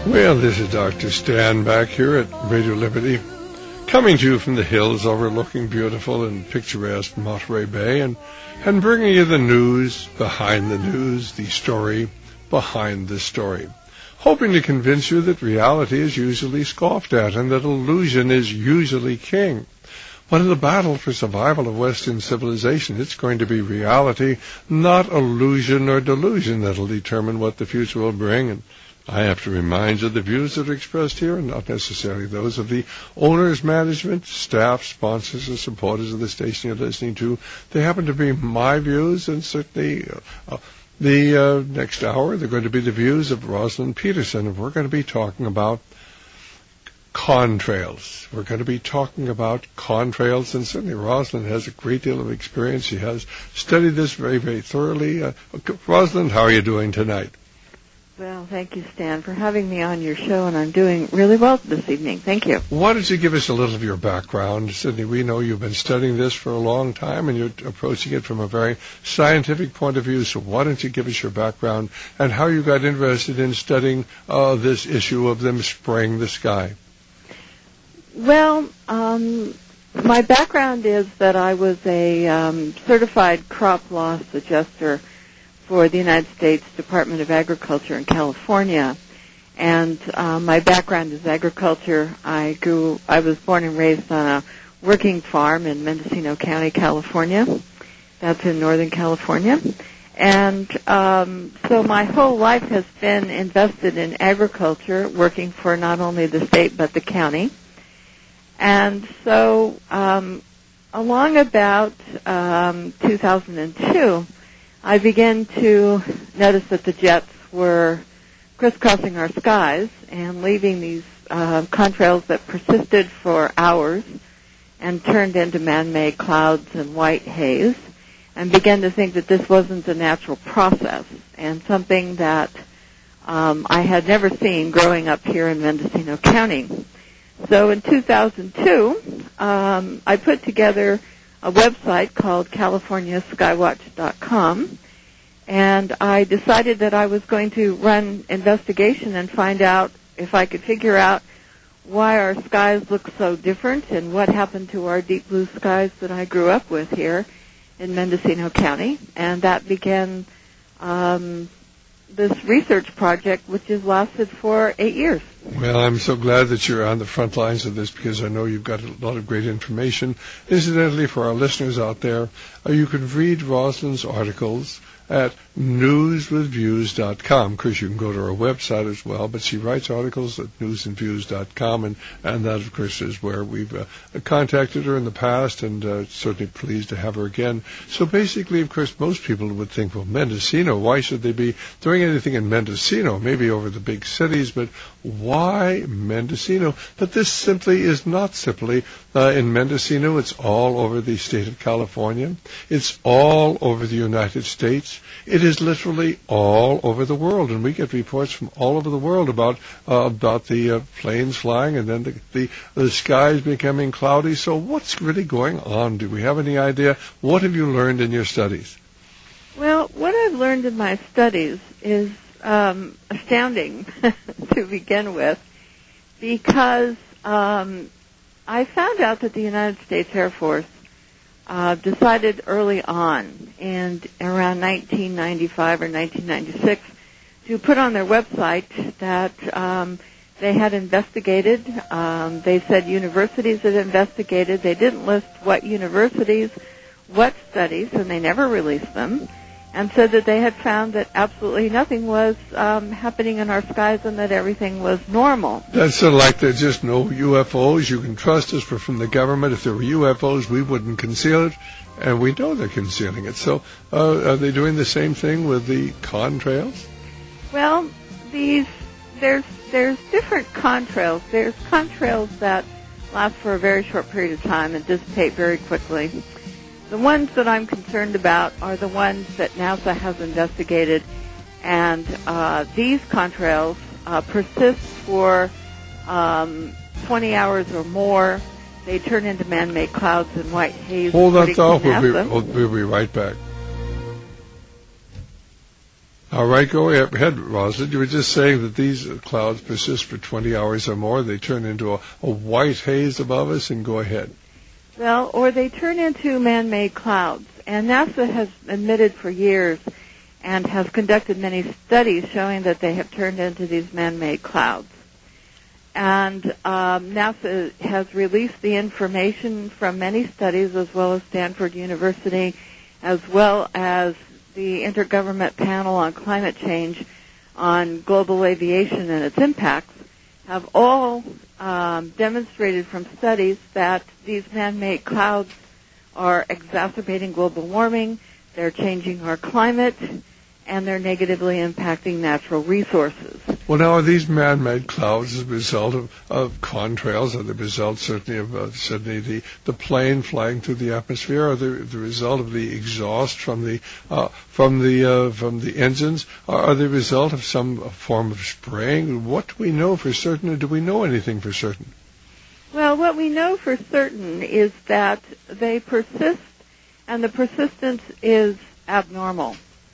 Well, this is Dr. Stan back here at Radio Liberty, coming to you from the hills overlooking beautiful and picturesque Monterey Bay, and bringing you the news behind the news, the story behind the story, hoping to convince you that reality is usually scoffed at and that illusion is usually king. But in the battle for survival of Western civilization, it's going to be reality, not illusion or delusion, that'll determine what the future will bring. And I have to remind you, the views that are expressed here are not necessarily those of the owners, management, staff, sponsors, or supporters of the station you're listening to. They happen to be my views, and certainly the next hour they're going to be the views of Rosalind Peterson, and we're going to be talking about contrails. We're going to be talking about contrails, and certainly Rosalind has a great deal of experience. She has studied this very, very thoroughly. Rosalind, how are you doing tonight? Well, thank you, Stan, for having me on your show, and I'm doing really well this evening. Thank you. Why don't you give us a little of your background? Sydney, we know you've been studying this for a long time, and you're approaching it from a very scientific point of view, so why don't you give us your background and how you got interested in studying this issue of them spraying the sky? Well, my background is that I was a certified crop loss adjuster for the United States Department of Agriculture in California, and my background is agriculture. I was born and raised on a working farm in Mendocino County, California. That's in Northern California. And so my whole life has been invested in agriculture, working for not only the state but the county. And so along about 2002, I began to notice that the jets were crisscrossing our skies and leaving these contrails that persisted for hours and turned into man-made clouds and white haze, and began to think that this wasn't a natural process and something that I had never seen growing up here in Mendocino County. So in 2002, I put together a website called CaliforniaSkywatch.com, and I decided that I was going to run investigation and find out if I could figure out why our skies look so different and what happened to our deep blue skies that I grew up with here in Mendocino County. And that began this research project, which has lasted for 8 years. Well, I'm so glad that you're on the front lines of this, because I know you've got a lot of great information. Incidentally, for our listeners out there, you can read Rosalind's articles at newswithviews.com. Of course, you can go to her website as well, but she writes articles at newsandviews.com, and that, of course, is where we've contacted her in the past, and certainly pleased to have her again. So basically, of course, most people would think, well, Mendocino, why should they be doing anything in Mendocino? Maybe over the big cities, but why Mendocino? But this simply is not simply in Mendocino. It's all over the state of California. It's all over the United States. It is literally all over the world, and we get reports from all over the world about the planes flying and then the skies becoming cloudy. So what's really going on? Do we have any idea? What have you learned in your studies? Well, what I've learned in my studies is astounding to begin with, because I found out that the United States Air Force decided early on, and around 1995 or 1996, to put on their website that they had investigated. They said universities had investigated. They didn't list what universities, what studies, and they never released them, and said that they had found that absolutely nothing was happening in our skies and that everything was normal. That's sort of like there's just no UFOs. You can trust us, but from the government, if there were UFOs, we wouldn't conceal it, and we know they're concealing it. So are they doing the same thing with the contrails? Well, there's different contrails. There's contrails that last for a very short period of time and dissipate very quickly. The ones that I'm concerned about are the ones that NASA has investigated, and these contrails persist for 20 hours or more. They turn into man-made clouds and white haze. Hold that thought. We'll be right back. All right, go ahead, Rosalind. You were just saying that these clouds persist for 20 hours or more. They turn into a white haze above us, and go ahead. Well, or they turn into man-made clouds. And NASA has admitted for years and has conducted many studies showing that they have turned into these man-made clouds. And NASA has released the information from many studies, as well as Stanford University, as well as the Intergovernmental Panel on Climate Change on Global Aviation and its impacts, have all demonstrated from studies that these man-made clouds are exacerbating global warming, they're changing our climate, and they're negatively impacting natural resources. Well, now, are these man-made clouds as a result of contrails? Are the result certainly of the plane flying through the atmosphere? Are they the result of the exhaust from the engines? Are they the result of some form of spraying? What do we know for certain, or do we know anything for certain? Well, what we know for certain is that they persist, and the persistence is abnormal.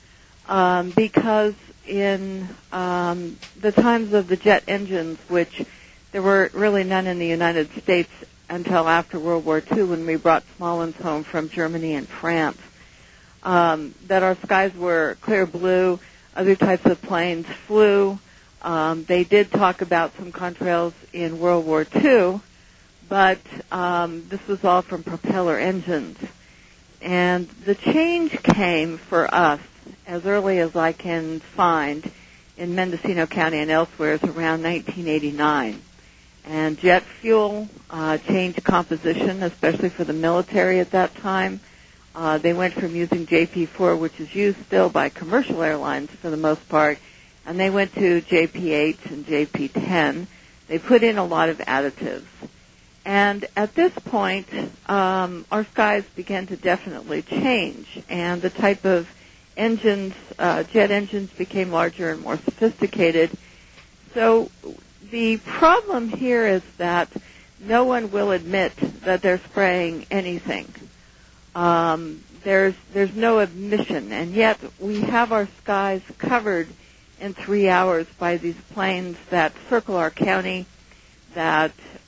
Because in the times of the jet engines, which there were really none in the United States until after World War II, when we brought small ones home from Germany and France, that our skies were clear blue, other types of planes flew. They did talk about some contrails in World War II, but this was all from propeller engines. And the change came for us as early as I can find in Mendocino County and elsewhere is around 1989. And jet fuel changed composition, especially for the military at that time. They went from using JP4, which is used still by commercial airlines for the most part, and they went to JP8 and JP10. They put in a lot of additives. And at this point, our skies began to definitely change, and the type of engines, jet engines, became larger and more sophisticated. So the problem here is that no one will admit that they're spraying anything. There's no admission, and yet we have our skies covered in 3 hours by these planes that circle our county, that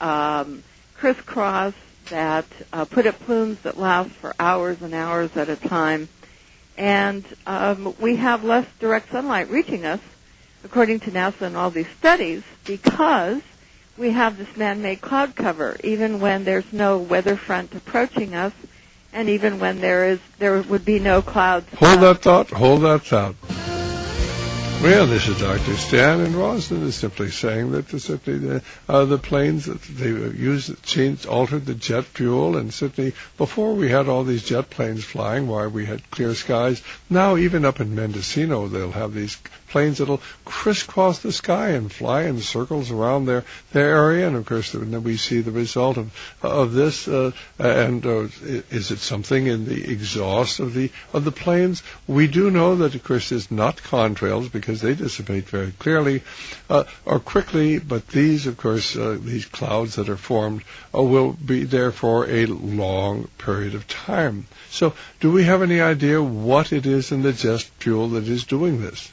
crisscross, that put up plumes that last for hours and hours at a time. And we have less direct sunlight reaching us, according to NASA and all these studies, because we have this man-made cloud cover, even when there's no weather front approaching us, and even when there would be no clouds. Hold that thought. Well, this is Dr. Stan, and Rosalind is simply saying that the planes that they used altered the jet fuel, and certainly before we had all these jet planes flying, why we had clear skies. Now, even up in Mendocino, they'll have these planes that'll crisscross the sky and fly in circles around their area, and of course, then we see the result of this. Is it something in the exhaust of the planes? We do know that, of course, it's not contrails, because they dissipate very clearly or quickly, but these, of course, these clouds that are formed will be there for a long period of time. So do we have any idea what it is in the jet fuel that is doing this?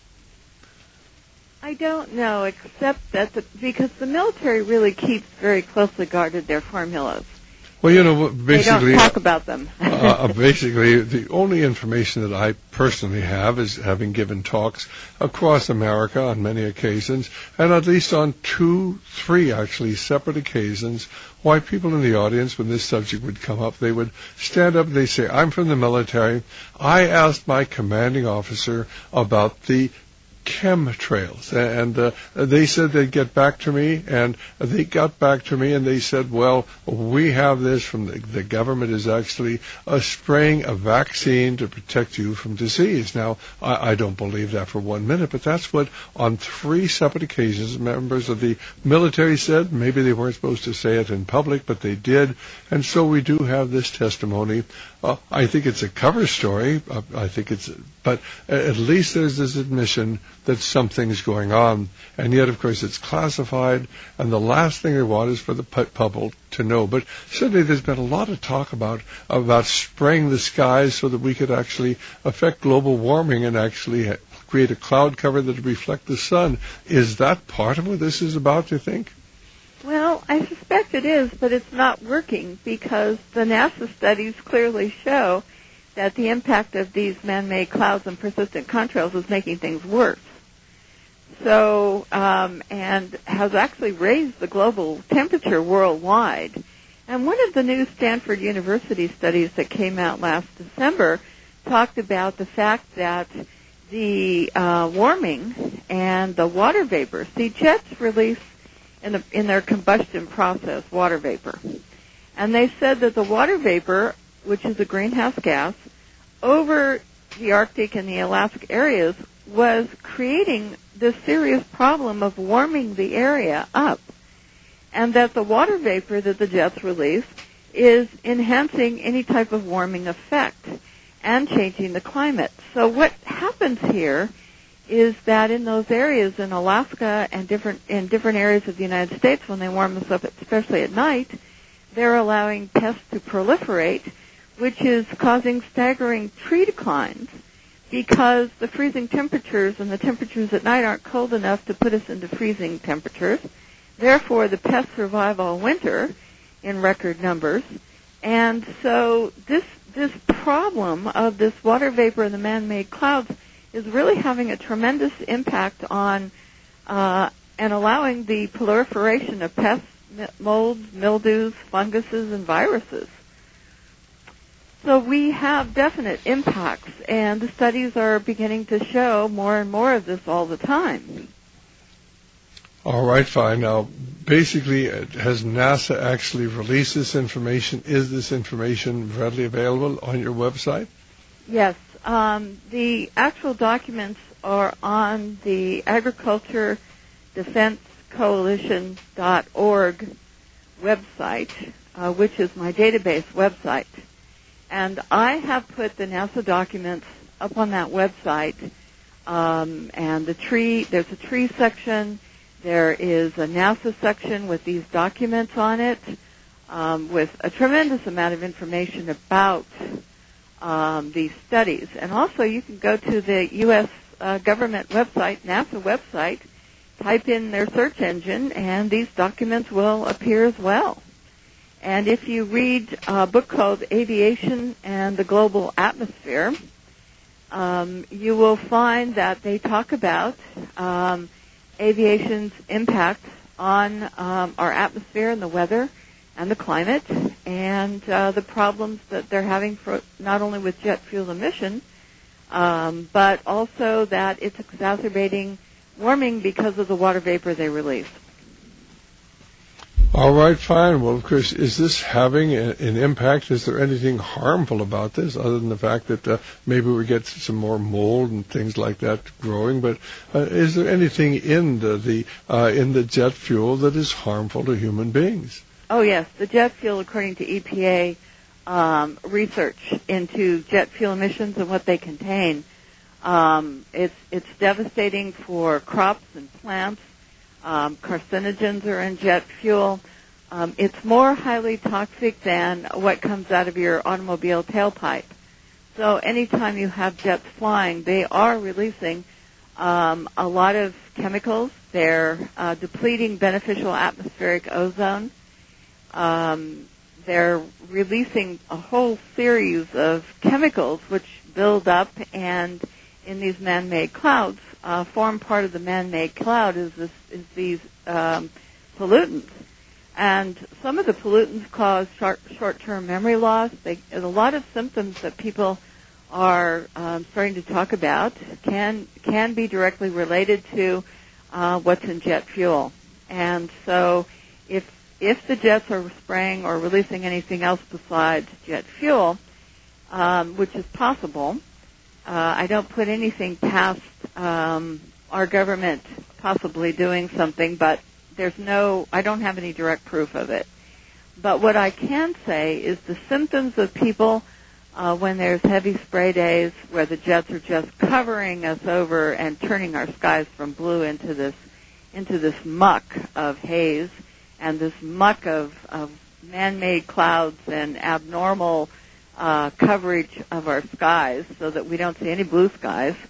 I don't know, except that because the military really keeps very closely guarded their formulas. Well, basically, they don't talk about them. Basically, the only information that I personally have is having given talks across America on many occasions, and at least on 3 actually separate occasions, why people in the audience, when this subject would come up, they would stand up and they say, "I'm from the military. I asked my commanding officer about the chemtrails, and they said they'd get back to me, and they got back to me, and they said, well, we have this from the government is actually spraying a vaccine to protect you from disease." Now, I don't believe that for 1 minute, but that's what on 3 separate occasions members of the military said. Maybe they weren't supposed to say it in public, but they did, and so we do have this testimony. I think it's a cover story. But at least there's this admission that something's going on, and yet, of course, it's classified, and the last thing they want is for the public to know. But certainly there's been a lot of talk about spraying the skies so that we could actually affect global warming and actually create a cloud cover that would reflect the sun. Is that part of what this is about, do you think? Well, I suspect it is, but it's not working because the NASA studies clearly show that the impact of these man-made clouds and persistent contrails is making things worse. So, and has actually raised the global temperature worldwide. And one of the new Stanford University studies that came out last December talked about the fact that the warming and the water vapor, see, jets release in their combustion process water vapor. And they said that the water vapor, which is a greenhouse gas, over the Arctic and the Alaska areas was creating this serious problem of warming the area up. And that the water vapor that the jets release is enhancing any type of warming effect and changing the climate. So what happens here is that in those areas in Alaska and in different areas of the United States, when they warm this up, especially at night, they're allowing pests to proliferate, which is causing staggering tree declines because the freezing temperatures and the temperatures at night aren't cold enough to put us into freezing temperatures. Therefore, the pests survive all winter in record numbers. And so this problem of this water vapor and the man-made clouds is really having a tremendous impact on and allowing the proliferation of pests, molds, mildews, funguses, and viruses. So we have definite impacts, and the studies are beginning to show more and more of this all the time. All right, fine. Now, basically, has NASA actually released this information? Is this information readily available on your website? Yes. The actual documents are on the Agriculture Defense Coalition.org website, which is my database website. And I have put the NASA documents up on that website. And there's a tree section. There is a NASA section with these documents on it, with a tremendous amount of information about these studies. And also you can go to the U.S. government website, NASA website, type in their search engine, and these documents will appear as well. And if you read a book called Aviation and the Global Atmosphere, you will find that they talk about aviation's impact on our atmosphere and the weather and the climate and the problems that they're having for not only with jet fuel emission, but also that it's exacerbating warming because of the water vapor they release. All right, fine. Well, Chris, is this having an impact? Is there anything harmful about this other than the fact that maybe we get some more mold and things like that growing? But is there anything in the jet fuel that is harmful to human beings? Oh, yes. The jet fuel, according to EPA research into jet fuel emissions and what they contain, it's devastating for crops and plants. Carcinogens are in jet fuel. It's more highly toxic than what comes out of your automobile tailpipe. So anytime you have jets flying, they are releasing a lot of chemicals. They're depleting beneficial atmospheric ozone. They're releasing a whole series of chemicals which build up and in these man-made clouds form part of the man-made cloud is these pollutants. And some of the pollutants cause short-term memory loss. A lot of symptoms that people are starting to talk about can be directly related to what's in jet fuel. And so if the jets are spraying or releasing anything else besides jet fuel, which is possible, I don't put anything past our government possibly doing something, but I don't have any direct proof of it. But what I can say is the symptoms of people when there's heavy spray days where the jets are just covering us over and turning our skies from blue into this muck of haze and this muck of man-made clouds and abnormal coverage of our skies so that we don't see any blue skies.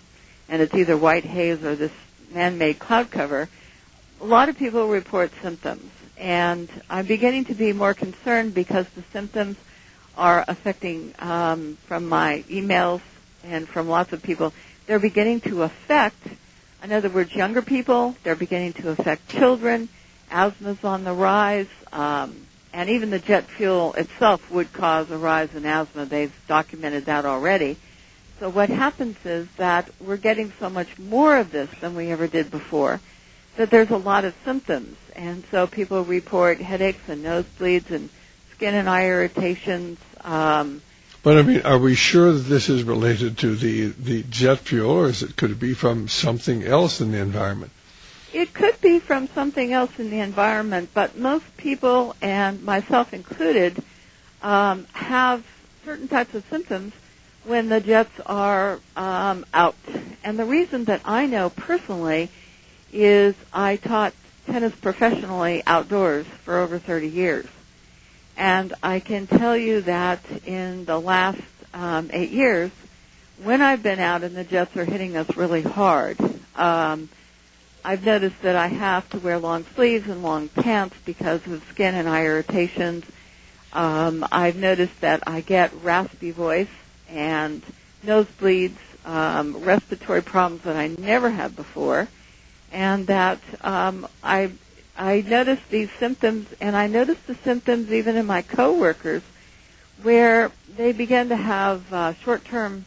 and it's either white haze or this man-made cloud cover, a lot of people report symptoms. And I'm beginning to be more concerned because the symptoms are affecting, from my emails and from lots of people, they're beginning to affect, in other words, younger people. They're beginning to affect children. Asthma's on the rise. And even the jet fuel itself would cause a rise in asthma. They've documented that already. So what happens is that we're getting so much more of this than we ever did before, that there's a lot of symptoms. And so people report headaches and nosebleeds and skin and eye irritations. But, I mean, are we sure that this is related to the jet fuel, or could it be from something else in the environment? It could be from something else in the environment, but most people, and myself included, have certain types of symptoms when the jets are out. And the reason that I know personally is I taught tennis professionally outdoors for over 30 years. And I can tell you that in the last 8 years, when I've been out and the jets are hitting us really hard, I've noticed that I have to wear long sleeves and long pants because of skin and eye irritations. I've noticed that I get raspy voice and nosebleeds, respiratory problems that I never had before, and that I noticed these symptoms, and I noticed the symptoms even in my coworkers, where they began to have short-term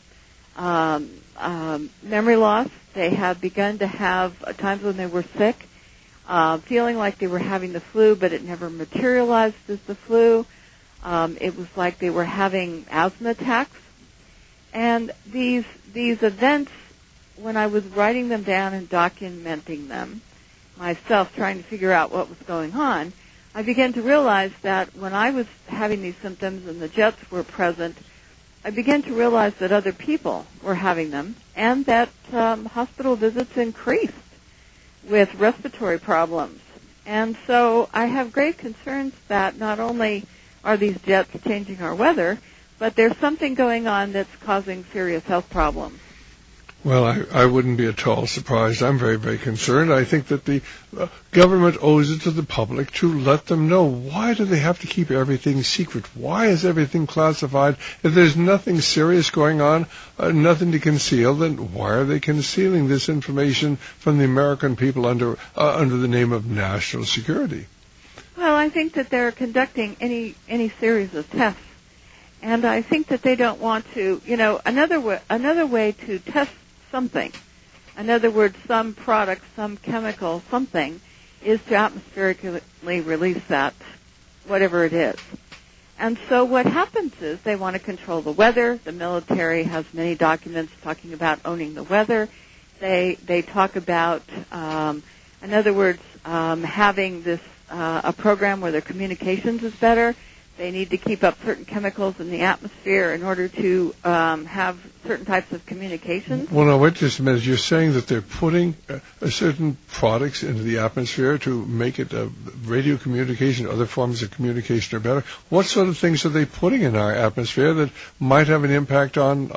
memory loss. They have begun to have times when they were sick, feeling like they were having the flu, but it never materialized as the flu. It was like they were having asthma attacks. And these events, when I was writing them down and documenting them myself, trying to figure out what was going on, I began to realize that when I was having these symptoms and the jets were present, I began to realize that other people were having them, and that hospital visits increased with respiratory problems. And so I have grave concerns that not only are these jets changing our weather, but there's something going on that's causing serious health problems. Well, I wouldn't be at all surprised. I'm very, very concerned. I think that the government owes it to the public to let them know. Why do they have to keep everything secret? Why is everything classified? If there's nothing serious going on, nothing to conceal, then why are they concealing this information from the American people under the name of national security? Well, I think that they're conducting any series of tests. And I think that they don't want to, another way to test something, in other words, some product, some chemical, something, is to atmospherically release that, whatever it is. And so what happens is they want to control the weather. The military has many documents talking about owning the weather. They talk about, in other words, having this a program where their communications is better. They need to keep up certain chemicals in the atmosphere in order to have certain types of communications. Well, now, wait just a minute. You're saying that they're putting certain products into the atmosphere to make it radio communication, other forms of communication are better. What sort of things are they putting in our atmosphere that might have an impact on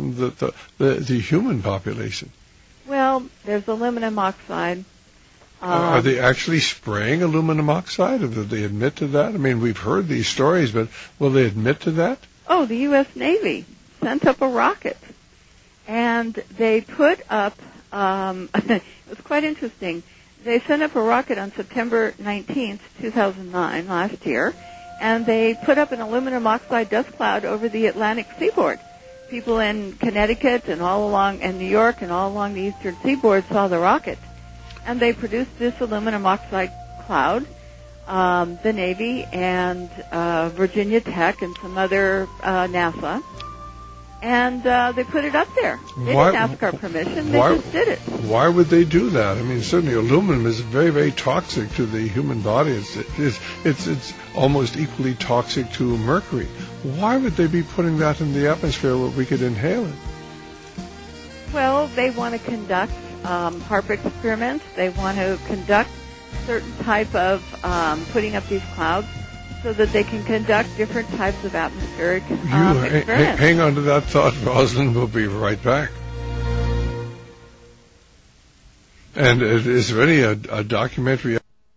the human population? Well, there's aluminum oxide. Are they actually spraying aluminum oxide? Did they admit to that? I mean, we've heard these stories, but will they admit to that? Oh, the U.S. Navy sent up a rocket, and they put up, it was quite interesting, they sent up a rocket on September 19th, 2009, last year, and they put up an aluminum oxide dust cloud over the Atlantic seaboard. People in Connecticut and all along, and New York and all along the eastern seaboard saw the rocket. And they produced this aluminum oxide cloud, the Navy and Virginia Tech and some other NASA, and they put it up there. They didn't ask our permission. They just did it. Why would they do that? I mean, certainly aluminum is very, very toxic to the human body. It's almost equally toxic to mercury. Why would they be putting that in the atmosphere where we could inhale it? Well, they want to conduct HAARP experiments. They want to conduct certain type of putting up these clouds so that they can conduct different types of atmospheric experiments. 'You, hang on to that thought, Rosalind. We'll be right back. And is there any a documentary?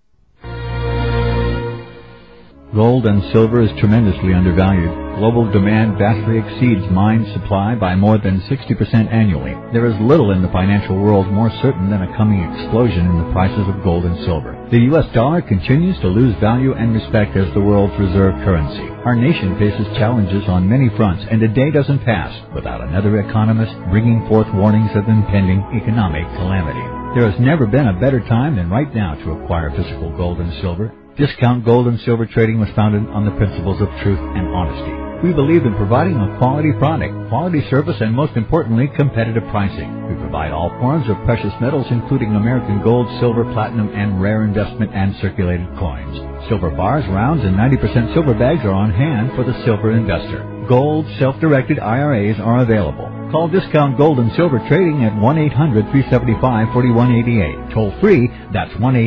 Gold and silver is tremendously undervalued. Global demand vastly exceeds mine supply by more than 60% annually. There is little in the financial world more certain than a coming explosion in the prices of gold and silver. The U.S. dollar continues to lose value and respect as the world's reserve currency. Our nation faces challenges on many fronts, and a day doesn't pass without another economist bringing forth warnings of impending economic calamity. There has never been a better time than right now to acquire physical gold and silver. Discount Gold and Silver Trading was founded on the principles of truth and honesty. We believe in providing a quality product, quality service, and most importantly, competitive pricing. We provide all forms of precious metals, including American gold, silver, platinum, and rare investment and circulated coins. Silver bars, rounds, and 90% silver bags are on hand for the silver investor. Gold self-directed IRAs are available. Call Discount Gold and Silver Trading at 1-800-375-4188. Toll free, that's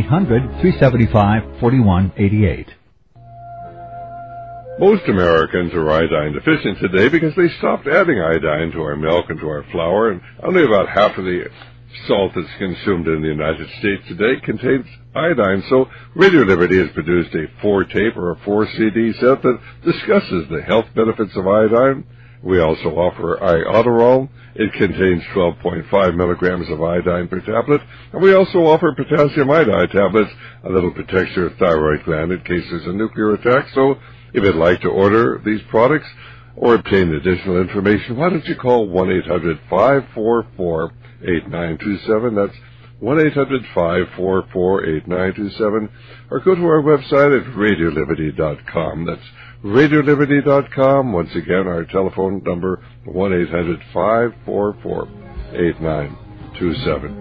1-800-375-4188. Most Americans are iodine deficient today because they stopped adding iodine to our milk and to our flour, and only about half of the salt that's consumed in the United States today contains iodine. So Radio Liberty has produced a 4-tape or a 4-CD set that discusses the health benefits of iodine. We also offer Iodoral. It contains 12.5 milligrams of iodine per tablet. And we also offer potassium iodide tablets that'll protect your thyroid gland in case there's a nuclear attack. So if you'd like to order these products or obtain additional information, why don't you call 1-800-544-8927. That's 1-800-544-8927. Or go to our website at radioliberty.com. That's radioliberty.com. Once again, our telephone number, 1-800-544-8927.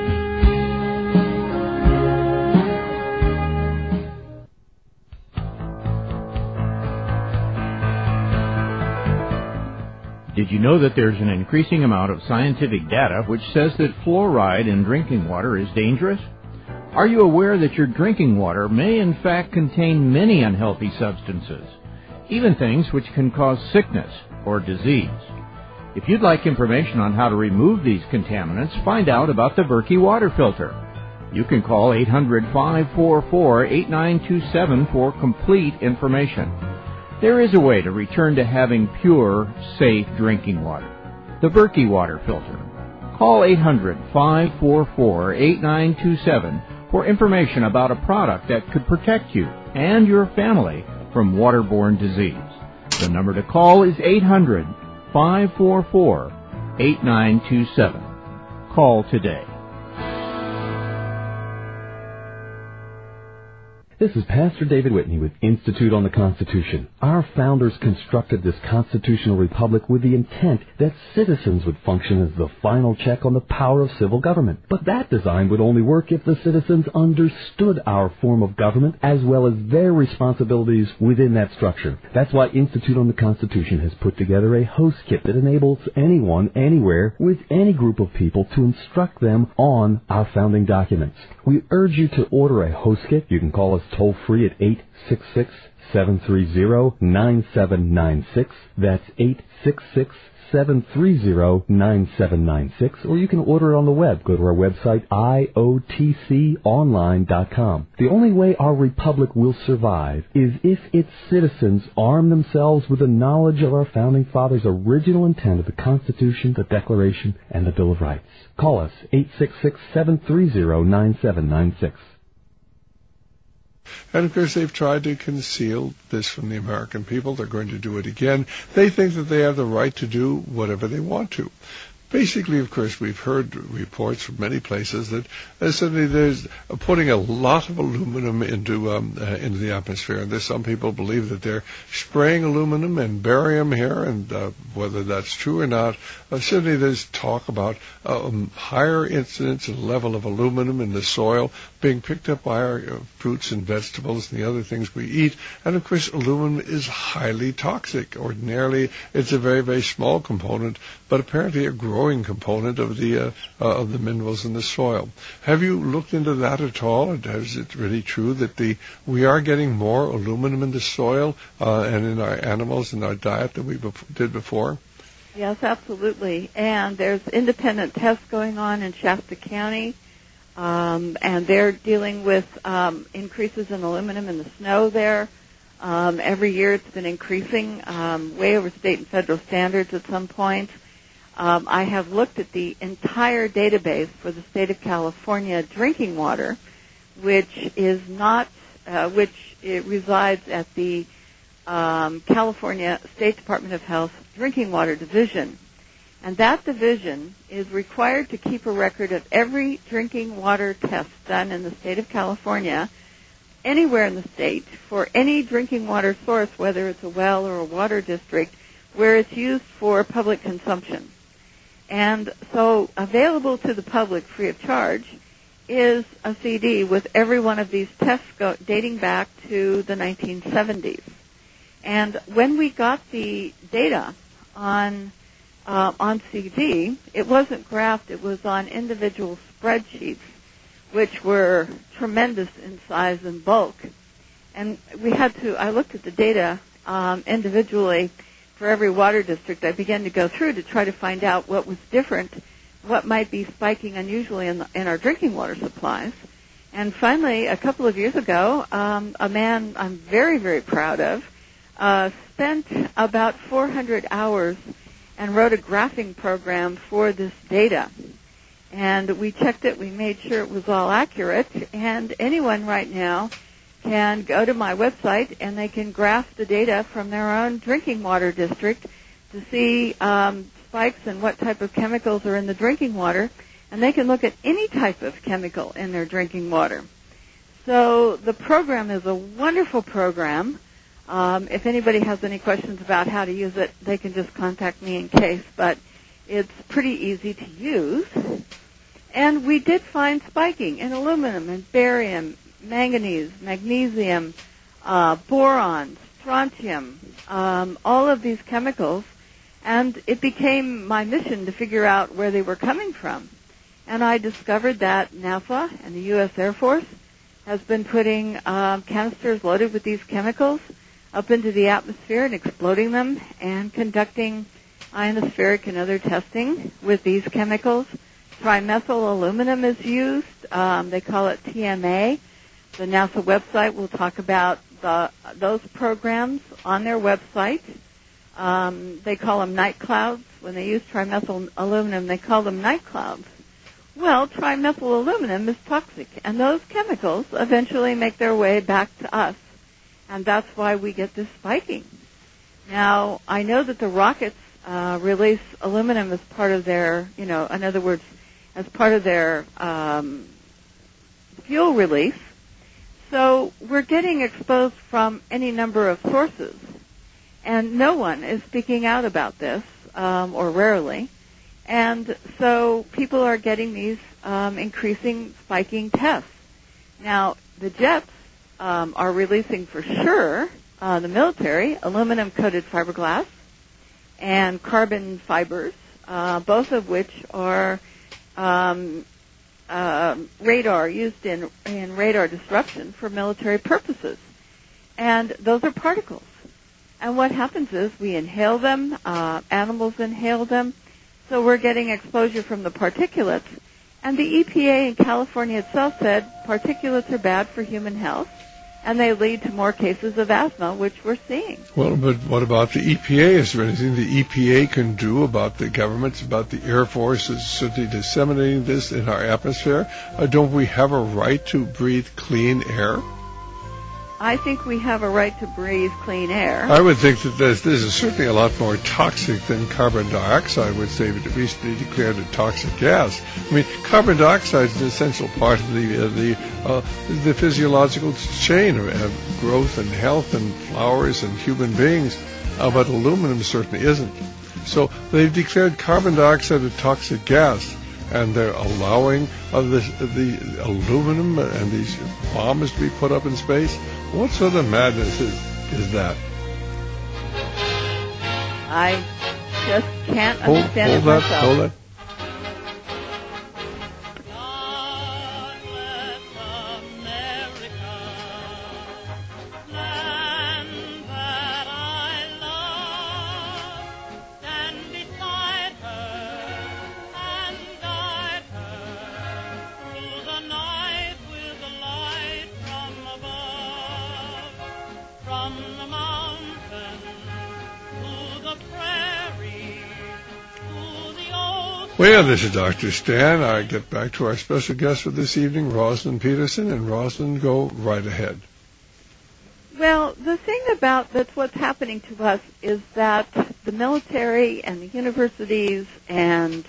Did you know that there's an increasing amount of scientific data which says that fluoride in drinking water is dangerous? Are you aware that your drinking water may in fact contain many unhealthy substances, even things which can cause sickness or disease? If you'd like information on how to remove these contaminants, find out about the Berkey water filter. You can call 800-544-8927 for complete information. There is a way to return to having pure, safe drinking water. The Berkey water filter. Call 800-544-8927 for information about a product that could protect you and your family from waterborne disease. The number to call is 800-544-8927. Call today. This is Pastor David Whitney with Institute on the Constitution. Our founders constructed this constitutional republic with the intent that citizens would function as the final check on the power of civil government. But that design would only work if the citizens understood our form of government as well as their responsibilities within that structure. That's why Institute on the Constitution has put together a host kit that enables anyone, anywhere, with any group of people to instruct them on our founding documents. We urge you to order a host kit. You can call us toll-free at 866-730-9796. That's 866-730-9796. Or you can order it on the web. Go to our website, iotconline.com. The only way our republic will survive is if its citizens arm themselves with the knowledge of our founding fathers' original intent of the Constitution, the Declaration, and the Bill of Rights. Call us, 866-730-9796. And of course, they've tried to conceal this from the American people. They're going to do it again. They think that they have the right to do whatever they want to. Basically, of course, we've heard reports from many places that suddenly there's putting a lot of aluminum into the atmosphere. And there's some people believe that they're spraying aluminum and barium here, and whether that's true or not, certainly there's talk about higher incidence and level of aluminum in the soil being picked up by our fruits and vegetables and the other things we eat. And of course, aluminum is highly toxic. Ordinarily, it's a very, very small component, but apparently a growing component of the minerals in the soil. Have you looked into that at all? Is it really true that we are getting more aluminum in the soil and in our animals and our diet than we did before? Yes, absolutely. And there's independent tests going on in Shasta County and they're dealing with increases in aluminum in the snow there. Every year it's been increasing way over state and federal standards at some point. I have looked at the entire database for the state of California drinking water, which is not, which it resides at the California State Department of Health Drinking Water Division. And that division is required to keep a record of every drinking water test done in the state of California, anywhere in the state, for any drinking water source, whether it's a well or a water district, where it's used for public consumption. And so available to the public free of charge is a CD with every one of these tests dating back to the 1970s. And when we got the data on CD, it wasn't graphed, it was on individual spreadsheets, which were tremendous in size and bulk. And I looked at the data individually for every water district. I began to go through to try to find out what was different, what might be spiking unusually in our drinking water supplies. And finally, a couple of years ago, a man I'm very, very proud of spent about 400 hours and wrote a graphing program for this data. And we checked it, we made sure it was all accurate, and anyone right now can go to my website and they can graph the data from their own drinking water district to see spikes and what type of chemicals are in the drinking water, and they can look at any type of chemical in their drinking water. So the program is a wonderful program. If anybody has any questions about how to use it, they can just contact me in case, but it's pretty easy to use. And we did find spiking in aluminum and barium, manganese, magnesium, boron, strontium, all of these chemicals, and it became my mission to figure out where they were coming from. And I discovered that NASA and the U.S. Air Force has been putting canisters loaded with these chemicals up into the atmosphere and exploding them and conducting ionospheric and other testing with these chemicals. Trimethyl aluminum is used. They call it TMA. The NASA website will talk about those programs on their website. They call them night clouds. When they use trimethyl aluminum, they call them night clouds. Well, trimethyl aluminum is toxic, and those chemicals eventually make their way back to us, and that's why we get this spiking. Now, I know that the rockets release aluminum as part of their, in other words, as part of their fuel release. So we're getting exposed from any number of sources, and no one is speaking out about this, or rarely. And so people are getting these increasing spiking tests. Now, the jets are releasing for sure, the military, aluminum-coated fiberglass and carbon fibers, both of which are radar, used in radar disruption for military purposes. And those are particles. And what happens is we inhale them, animals inhale them, so we're getting exposure from the particulates. And the EPA in California itself said particulates are bad for human health, and they lead to more cases of asthma, which we're seeing. Well, but what about the EPA? Is there anything the EPA can do about the governments, about the Air Force is certainly disseminating this in our atmosphere? Don't we have a right to breathe clean air? I think we have a right to breathe clean air. I would think that this is certainly a lot more toxic than carbon dioxide, which they recently declared a toxic gas. I mean, carbon dioxide is an essential part of the physiological chain of growth and health and flowers and human beings, but aluminum certainly isn't. So they've declared carbon dioxide a toxic gas, and they're allowing the aluminum and these bombs to be put up in space. What sort of madness is that? I just can't understand it myself. Hold that. Well, this is Dr. Stan. I get back to our special guest for this evening, Rosalind Peterson. And Rosalind, go right ahead. Well, the thing about that's what's happening to us is that the military and the universities and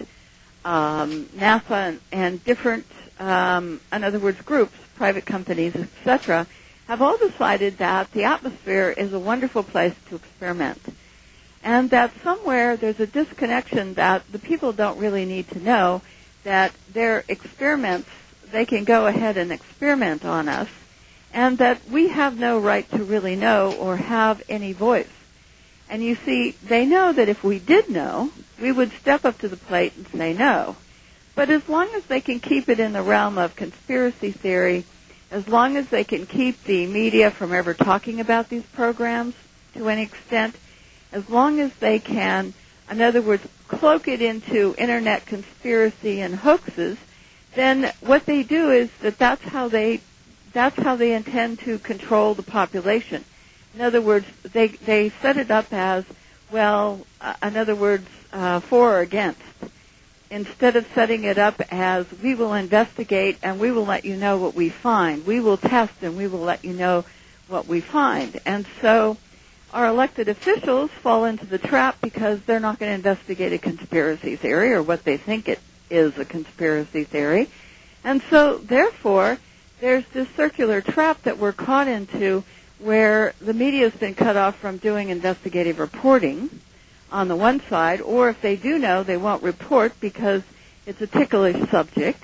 NASA and different, in other words, groups, private companies, etc., have all decided that the atmosphere is a wonderful place to experiment. And that somewhere there's a disconnection that the people don't really need to know that their experiments, they can go ahead and experiment on us, and that we have no right to really know or have any voice. And you see, they know that if we did know, we would step up to the plate and say no. But as long as they can keep it in the realm of conspiracy theory, as long as they can keep the media from ever talking about these programs to any extent, as long as they can, in other words, cloak it into internet conspiracy and hoaxes, then what they do is that's how they intend to control the population. In other words, they set it up as, well, in other words, for or against, instead of setting it up as we will investigate and we will let you know what we find. We will test and we will let you know what we find. And so our elected officials fall into the trap because they're not going to investigate a conspiracy theory or what they think it is a conspiracy theory. And so, therefore, there's this circular trap that we're caught into where the media has been cut off from doing investigative reporting on the one side, or if they do know, they won't report because it's a ticklish subject,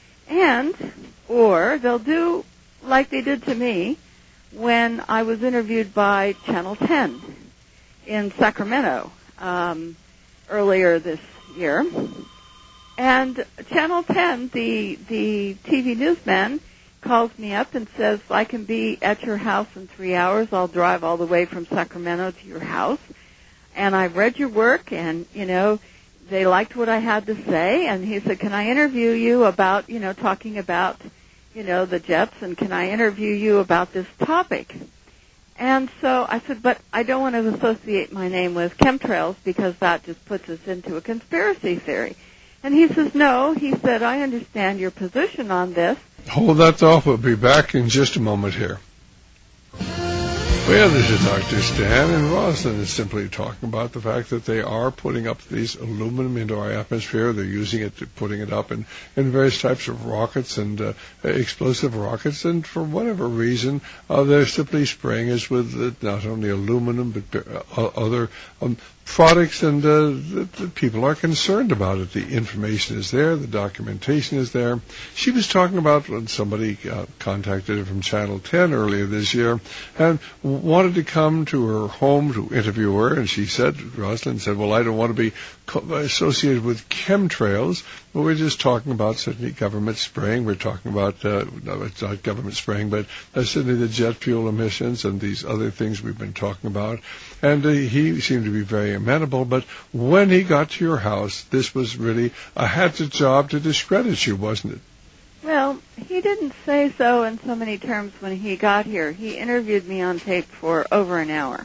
or they'll do like they did to me when I was interviewed by Channel 10 in Sacramento earlier this year. And Channel 10, the TV newsman, calls me up and says, I can be at your house in 3 hours. I'll drive all the way from Sacramento to your house. And I've read your work, and, they liked what I had to say. And he said, can I interview you about, talking about, the jets, and can I interview you about this topic? And so I said, but I don't want to associate my name with chemtrails because that just puts us into a conspiracy theory. And he says, no. He said, I understand your position on this. Hold that thought. We'll be back in just a moment here. Well, this is Dr. Stan, and Rosalind is simply talking about the fact that they are putting up these aluminum into our atmosphere. They're using it, putting it up in various types of rockets and explosive rockets, and for whatever reason, they're simply spraying us with not only aluminum but other products, and the people are concerned about it. The information is there, the documentation is there. She was talking about when somebody contacted her from Channel 10 earlier this year and wanted to come to her home to interview her, and she said, Rosalind said, well, I don't want to be associated with chemtrails, but we're just talking about certainly government spraying. We're talking about, no, it's not government spraying, but certainly the jet fuel emissions and these other things we've been talking about. And he seemed to be very amenable, but when he got to your house, this was really a hatchet job to discredit you, wasn't it? Well, he didn't say so in so many terms when he got here. He interviewed me on tape for over an hour.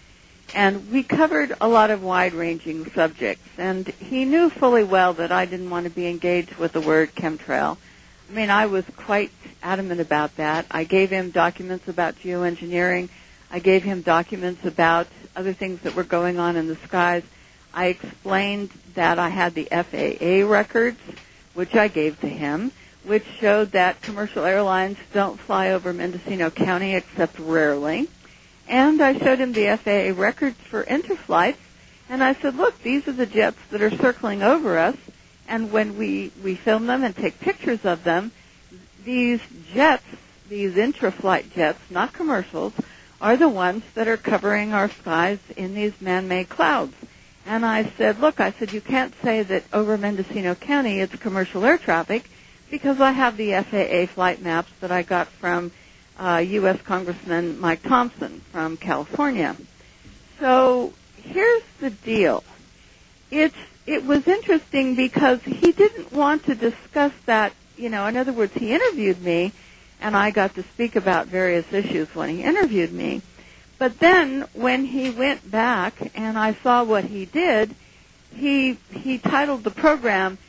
And we covered a lot of wide-ranging subjects. And he knew fully well that I didn't want to be engaged with the word chemtrail. I mean, I was quite adamant about that. I gave him documents about geoengineering. I gave him documents about other things that were going on in the skies. I explained that I had the FAA records, which I gave to him, which showed that commercial airlines don't fly over Mendocino County except rarely. And I showed him the FAA records for interflights, and I said, look, these are the jets that are circling over us, and when we film them and take pictures of them, these jets, these intraflight jets, not commercials, are the ones that are covering our skies in these man-made clouds. And I said, look, you can't say that over Mendocino County it's commercial air traffic because I have the FAA flight maps that I got from U.S. Congressman Mike Thompson from California. So here's the deal. It was interesting because he didn't want to discuss that, in other words, he interviewed me, and I got to speak about various issues when he interviewed me. But then when he went back and I saw what he did, he titled the program,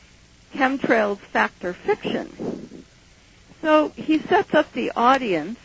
Chemtrails, Fact or Fiction. So he sets up the audience,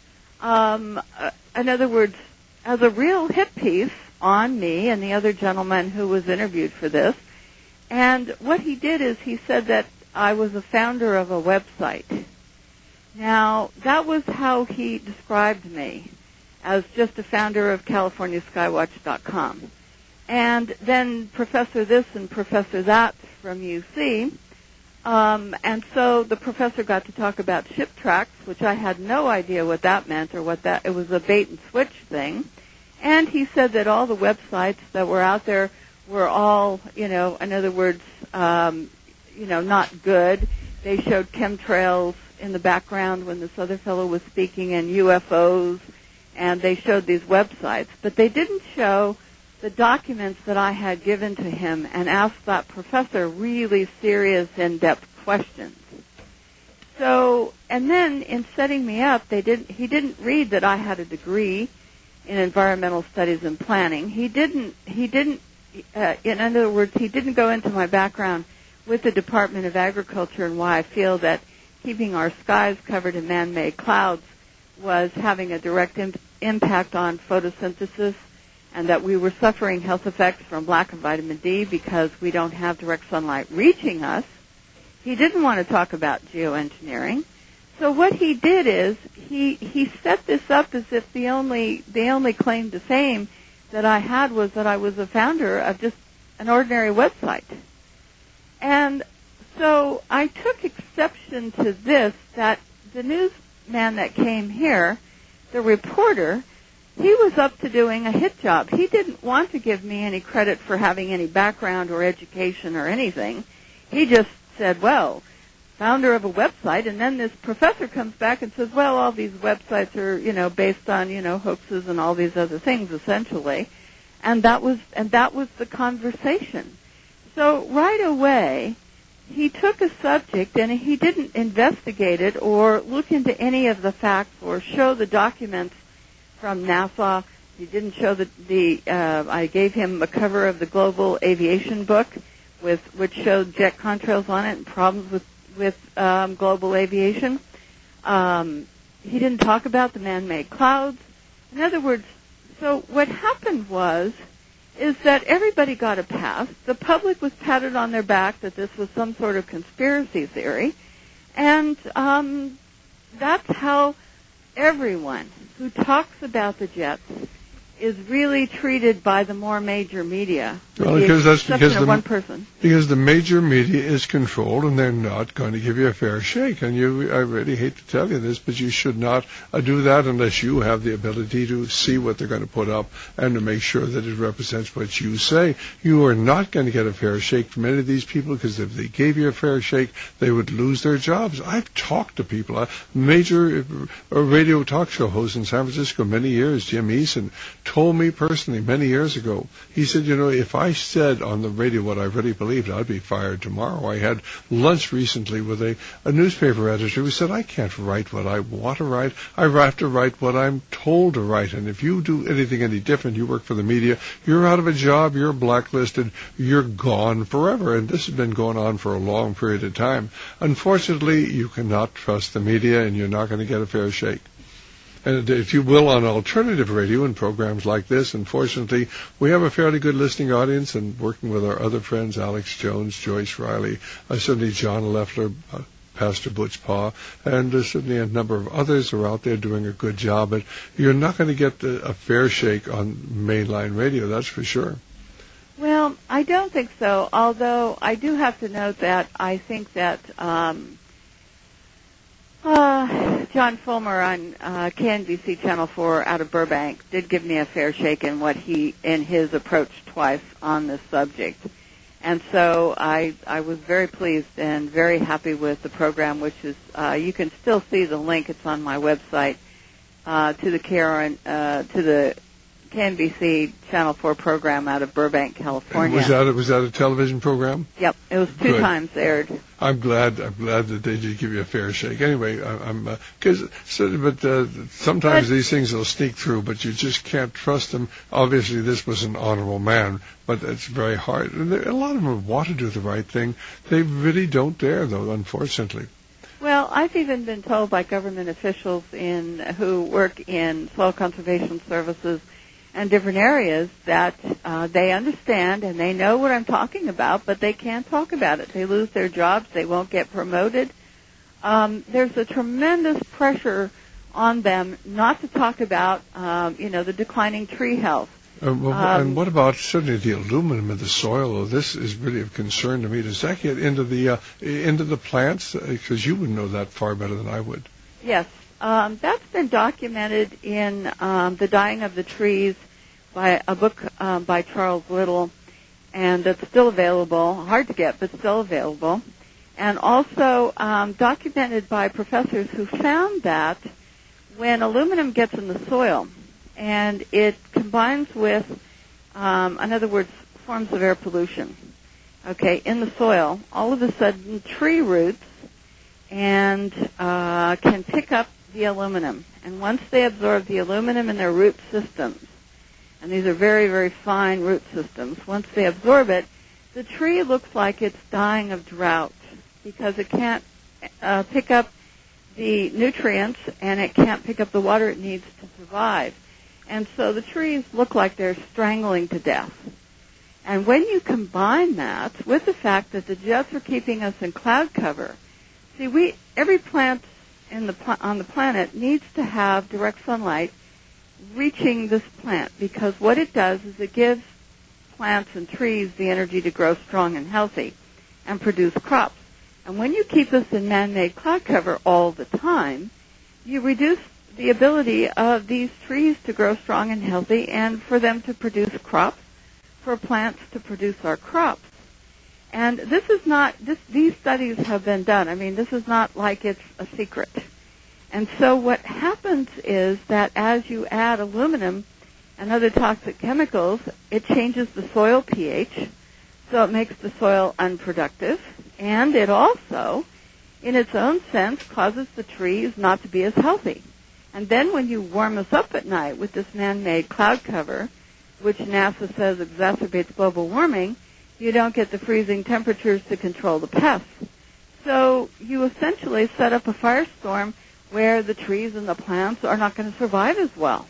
in other words, as a real hit piece on me and the other gentleman who was interviewed for this. And what he did is he said that I was a founder of a website. Now, that was how he described me, as just a founder of CaliforniaSkywatch.com. And then Professor this and Professor that from UC. And so the professor got to talk about ship tracks, which I had no idea what that meant or it was a bait and switch thing. And he said that all the websites that were out there were all, in other words, not good. They showed chemtrails in the background when this other fellow was speaking and UFOs, and they showed these websites. But they didn't show the documents that I had given to him and asked that professor really serious, in-depth questions. So, and then in setting me up, he didn't read that I had a degree in environmental studies and planning. He didn't, in other words, he didn't go into my background with the Department of Agriculture and why I feel that keeping our skies covered in man-made clouds was having a direct impact on photosynthesis, and that we were suffering health effects from lack of vitamin D because we don't have direct sunlight reaching us. He didn't want to talk about geoengineering. So what he did is he set this up as if the only claim to fame that I had was that I was a founder of just an ordinary website. And so I took exception to this, that the newsman that came here, the reporter, he was up to doing a hit job. He didn't want to give me any credit for having any background or education or anything. He just said, well, founder of a website, and then this professor comes back and says, well, all these websites are, based on, hoaxes and all these other things, essentially. And that was the conversation. So right away, he took a subject and he didn't investigate it or look into any of the facts or show the documents from NASA. He didn't show I gave him a cover of the Global Aviation book which showed jet contrails on it and problems with global aviation. He didn't talk about the man-made clouds. In other words, so what happened is that everybody got a pass. The public was patted on their back that this was some sort of conspiracy theory. And that's how everyone who talks about the jets is really treated by the more major media. Well, because one person. Because the major media is controlled, and they're not going to give you a fair shake. And I really hate to tell you this, but you should not do that unless you have the ability to see what they're going to put up and to make sure that it represents what you say. You are not going to get a fair shake from any of these people, because if they gave you a fair shake, they would lose their jobs. I've talked to people, major radio talk show host in San Francisco many years, Jim Eason, told me personally many years ago, he said, if I said on the radio what I really believed, I'd be fired tomorrow. I had lunch recently with a newspaper editor who said, I can't write what I want to write. I have to write what I'm told to write. And if you do anything any different, you work for the media, you're out of a job, you're blacklisted, you're gone forever. And this has been going on for a long period of time. Unfortunately, you cannot trust the media, and you're not going to get a fair shake. And if you will, on alternative radio and programs like this, unfortunately, we have a fairly good listening audience, and working with our other friends, Alex Jones, Joyce Riley, certainly John Leffler, Pastor Butch Paw, and certainly a number of others are out there doing a good job. But you're not going to get a fair shake on mainline radio, that's for sure. Well, I don't think so, although I do have to note that I think that John Fulmer on KNBC Channel 4 out of Burbank did give me a fair shake in his approach twice on this subject. And so I was very pleased and very happy with the program, which is, you can still see the link. It's on my website, to the KNBC Channel 4 program out of Burbank, California. Was that a television program? Yep, it was two times aired. I'm glad that they did give you a fair shake. Anyway, sometimes these things will sneak through, but you just can't trust them. Obviously, this was an honorable man, but it's very hard. And a lot of them want to do the right thing. They really don't dare, though, unfortunately. Well, I've even been told by government officials who work in soil conservation services and different areas that they understand and they know what I'm talking about, but they can't talk about it. They lose their jobs. They won't get promoted. There's a tremendous pressure on them not to talk about, the declining tree health. And what about certainly the aluminum in the soil? This is really of concern to me. Does that get into the plants? Because you would know that far better than I would. Yes. That's been documented in The Dying of the Trees by a book by Charles Little, and it's still available, hard to get, but still available. And also documented by professors who found that when aluminum gets in the soil and it combines with, in other words, forms of air pollution, in the soil, all of a sudden tree roots and can pick up the aluminum. And once they absorb the aluminum in their root systems, and these are very, very fine root systems, once they absorb it, the tree looks like it's dying of drought because it can't pick up the nutrients and it can't pick up the water it needs to survive. And so the trees look like they're strangling to death. And when you combine that with the fact that the jets are keeping us in cloud cover, every plant on the planet needs to have direct sunlight reaching this plant, because what it does is it gives plants and trees the energy to grow strong and healthy and produce crops. And when you keep us in man-made cloud cover all the time, you reduce the ability of these trees to grow strong and healthy and for them to produce crops, for plants to produce our crops. And these studies have been done. I mean, this is not like it's a secret. And so what happens is that as you add aluminum and other toxic chemicals, it changes the soil pH, so it makes the soil unproductive, and it also, in its own sense, causes the trees not to be as healthy. And then when you warm us up at night with this man-made cloud cover, which NASA says exacerbates global warming, you don't get the freezing temperatures to control the pests. So you essentially set up a firestorm where the trees and the plants are not going to survive as well.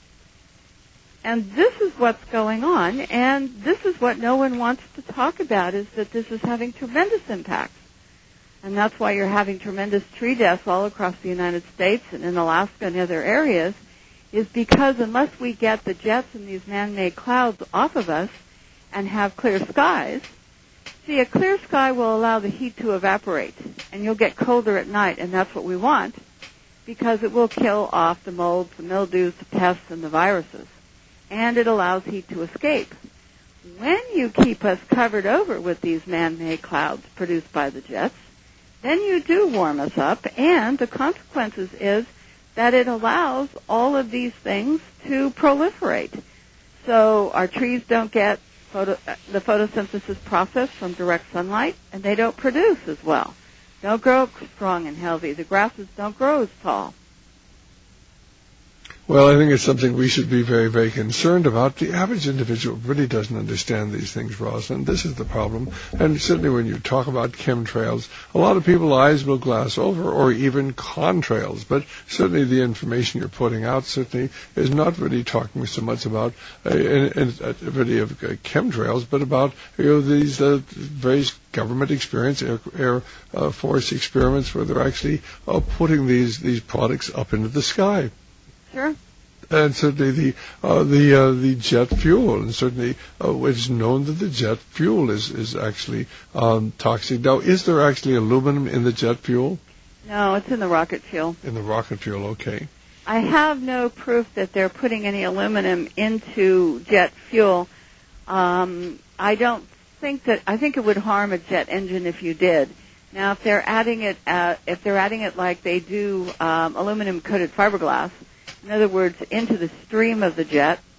And this is what's going on, and this is what no one wants to talk about, is that this is having tremendous impacts. And that's why you're having tremendous tree deaths all across the United States and in Alaska and other areas, is because unless we get the jets and these man-made clouds off of us and have clear skies, a clear sky will allow the heat to evaporate, and you'll get colder at night, and that's what we want, because it will kill off the molds, the mildews, the pests, and the viruses. And it allows heat to escape. When you keep us covered over with these man-made clouds produced by the jets, then you do warm us up, and the consequences is that it allows all of these things to proliferate. So our trees don't get the photosynthesis process from direct sunlight, and they don't produce as well. Don't grow strong and healthy. The grasses don't grow as tall. Well, I think it's something we should be very, very concerned about. The average individual really doesn't understand these things, Rosalind. This is the problem. And certainly when you talk about chemtrails, a lot of people's eyes will glass over, or even contrails. But certainly the information you're putting out certainly is not really talking so much about really of chemtrails, but about these various government experience, Air Force experiments, where they're actually putting these products up into the sky. Sure. And certainly the jet fuel, and certainly it's known that the jet fuel is actually toxic. Now, is there actually aluminum in the jet fuel? No, it's in the rocket fuel. In the rocket fuel, okay. I have no proof that they're putting any aluminum into jet fuel. I don't think that. I think it would harm a jet engine if you did. Now, if they're adding it like they do aluminum-coated fiberglass, in other words, into the stream of the jet,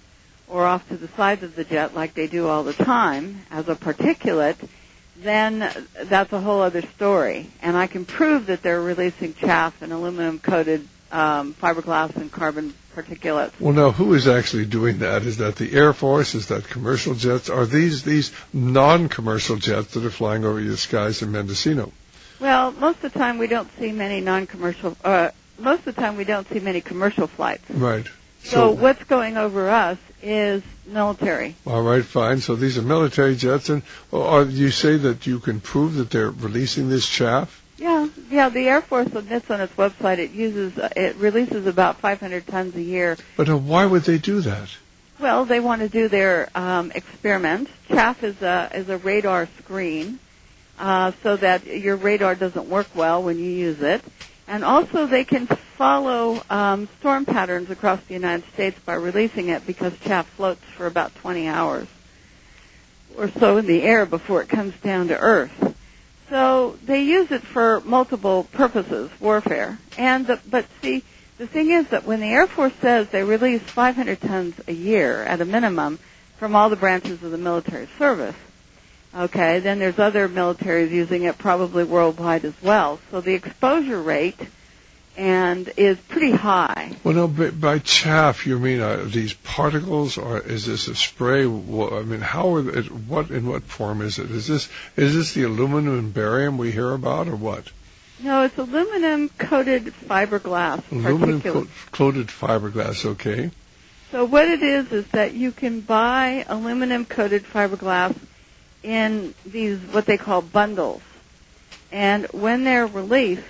or off to the sides of the jet like they do all the time as a particulate, then that's a whole other story. And I can prove that they're releasing chaff and aluminum-coated fiberglass and carbon particulates. Well, now, who is actually doing that? Is that the Air Force? Is that commercial jets? Are these non-commercial jets that are flying over your skies in Mendocino? Well, most of the time we don't see many non-commercial. Most of the time we don't see many commercial flights. Right. So what's going over us is military. All right, fine. So these are military jets, and you say that you can prove that they're releasing this chaff? Yeah. The Air Force admits on its website it releases about 500 tons a year. But why would they do that? Well, they want to do their experiments. Chaff is a radar screen, so that your radar doesn't work well when you use it. And also they can follow storm patterns across the United States by releasing it, because chaff floats for about 20 hours or so in the air before it comes down to Earth. So they use it for multiple purposes, warfare. But see, the thing is that when the Air Force says they release 500 tons a year at a minimum from all the branches of the military service, okay, then there's other militaries using it probably worldwide as well. So the exposure rate is pretty high. Well, no, by chaff you mean these particles, or is this a spray? I mean, in what form is it? Is this the aluminum and barium we hear about, or what? No, it's aluminum-coated fiberglass. Aluminum-coated fiberglass, okay. So what it is that you can buy aluminum-coated fiberglass in these, what they call bundles. And when they're released,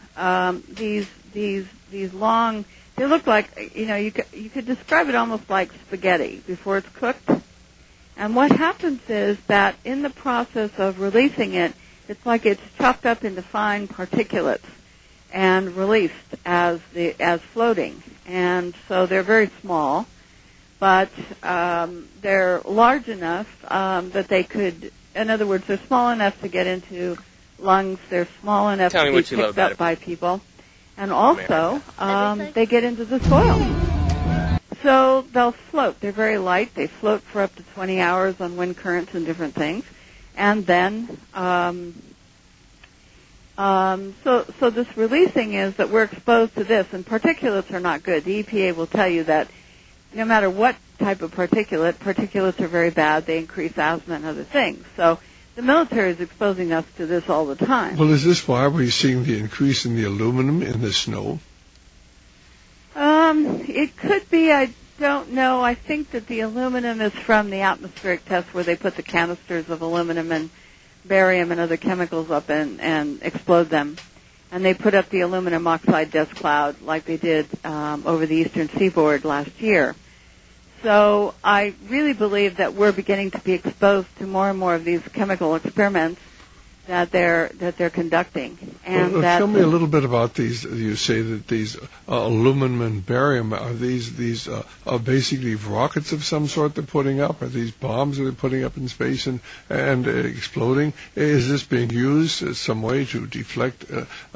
these long, they look like, you could describe it almost like spaghetti before it's cooked. And what happens is that in the process of releasing it, it's like it's chopped up into fine particulates and released as floating. And so they're very small, but they're large enough that they could, in other words, they're small enough to get into lungs. They're small enough to be picked up by people. And also, they get into the soil. So they'll float. They're very light. They float for up to 20 hours on wind currents and different things. And then, so this releasing is that we're exposed to this, and particulates are not good. The EPA will tell you that no matter what type of particulates are very bad. They increase asthma and other things. So the military is exposing us to this all the time. Well, is this why we're seeing the increase in the aluminum in the snow? It could be. I don't know. I think that the aluminum is from the atmospheric test where they put the canisters of aluminum and barium and other chemicals up and explode them. And they put up the aluminum oxide dust cloud like they did over the eastern seaboard last year. So I really believe that we're beginning to be exposed to more and more of these chemical experiments that they're conducting. And tell me a little bit about these. You say that these aluminum and barium, are these basically rockets of some sort they're putting up? Are these bombs that they're putting up in space and exploding? Is this being used as some way to deflect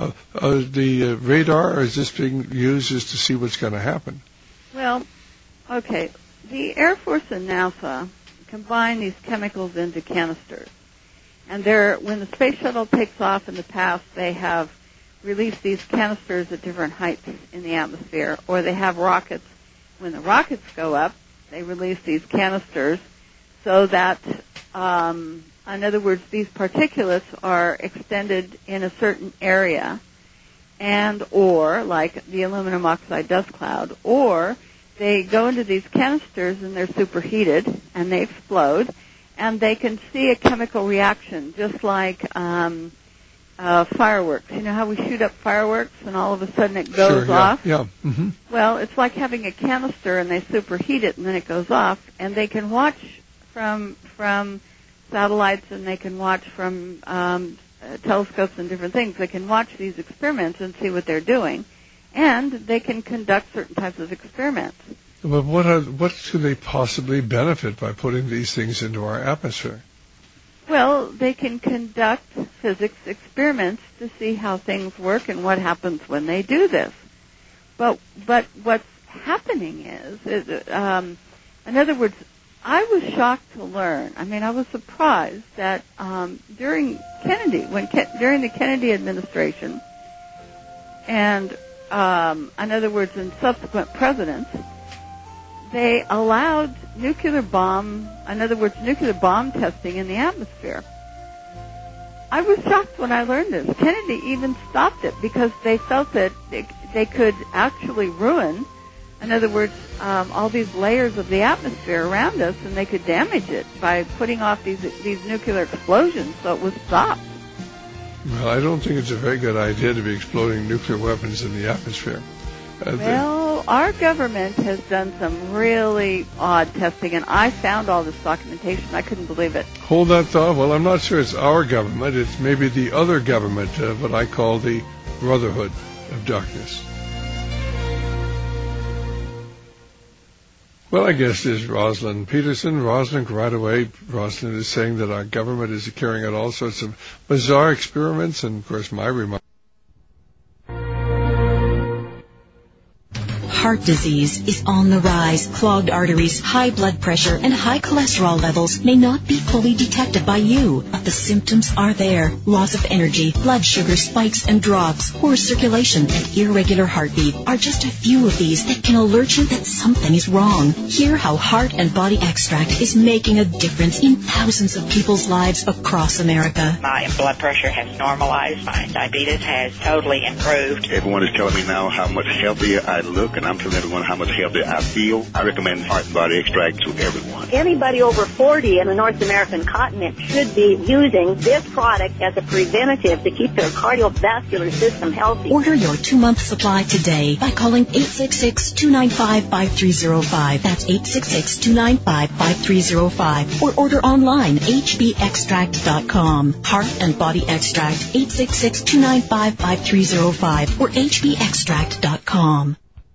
the radar, or is this being used just to see what's going to happen? Well, okay. The Air Force and NASA combine these chemicals into canisters. And when the space shuttle takes off in the past, they have released these canisters at different heights in the atmosphere, or they have rockets. When the rockets go up, they release these canisters so that, in other words, these particulates are extended in a certain area, or like the aluminum oxide dust cloud, or they go into these canisters and they're superheated and they explode. And they can see a chemical reaction, just like fireworks. You know how we shoot up fireworks and all of a sudden it goes off? Yeah. Mm-hmm. Well, it's like having a canister and they superheat it and then it goes off. And they can watch from satellites and they can watch from telescopes and different things. They can watch these experiments and see what they're doing. And they can conduct certain types of experiments. But what should they possibly benefit by putting these things into our atmosphere? Well, they can conduct physics experiments to see how things work and what happens when they do this. But what's happening is In other words, I was shocked to learn. I mean, I was surprised that during the Kennedy administration, and in other words, in subsequent presidents, they allowed nuclear bomb testing in the atmosphere. I was shocked when I learned this. Kennedy even stopped it because they felt that they could actually ruin, in other words, all these layers of the atmosphere around us, and they could damage it by putting off these nuclear explosions, so it was stopped. Well, I don't think it's a very good idea to be exploding nuclear weapons in the atmosphere. Well, our government has done some really odd testing, and I found all this documentation. I couldn't believe it. Hold that thought. Well, I'm not sure it's our government. It's maybe the other government, what I call the Brotherhood of Darkness. Well, I guess there's Rosalind Peterson. Rosalind, right away, Rosalind is saying that our government is carrying out all sorts of bizarre experiments, and, of course, my remark. Heart disease is on the rise. Clogged arteries, high blood pressure, and high cholesterol levels may not be fully detected by you, but the symptoms are there. Loss of energy, blood sugar spikes and drops, poor circulation, and irregular heartbeat are just a few of these that can alert you that something is wrong. Hear how Heart and Body Extract is making a difference in thousands of people's lives across America. My blood pressure has normalized. My diabetes has totally improved. Everyone is telling me now how much healthier I look, and I'm telling everyone how much healthier I feel. I recommend Heart and Body Extract to everyone. Anybody over 40 in the North American continent should be using this product as a preventative to keep their cardiovascular system healthy. Order your 2-month supply today by calling 866-295-5305. That's 866-295-5305. Or order online, hbextract.com. Heart and Body Extract, 866-295-5305 or hbextract.com.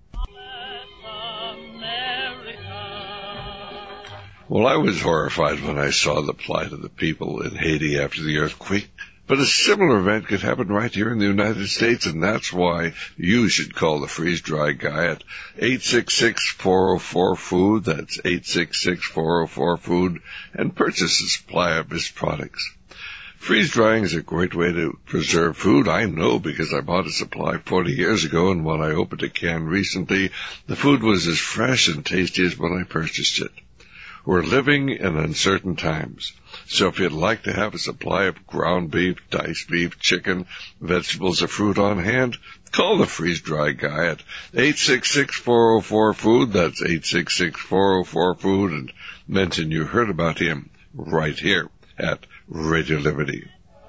Well, I was horrified when I saw the plight of the people in Haiti after the earthquake. But a similar event could happen right here in the United States, and that's why you should call the freeze-dry guy at 866-404-FOOD. That's 866-404-FOOD, and purchase a supply of his products. Freeze-drying is a great way to preserve food. I know because I bought a supply 40 years ago, and when I opened a can recently, the food was as fresh and tasty as when I purchased it. We're living in uncertain times, so if you'd like to have a supply of ground beef, diced beef, chicken, vegetables, or fruit on hand, call the freeze-dry guy at 866-404-FOOD. That's 866-404-FOOD, and mention you heard about him right here at Radio Liberty.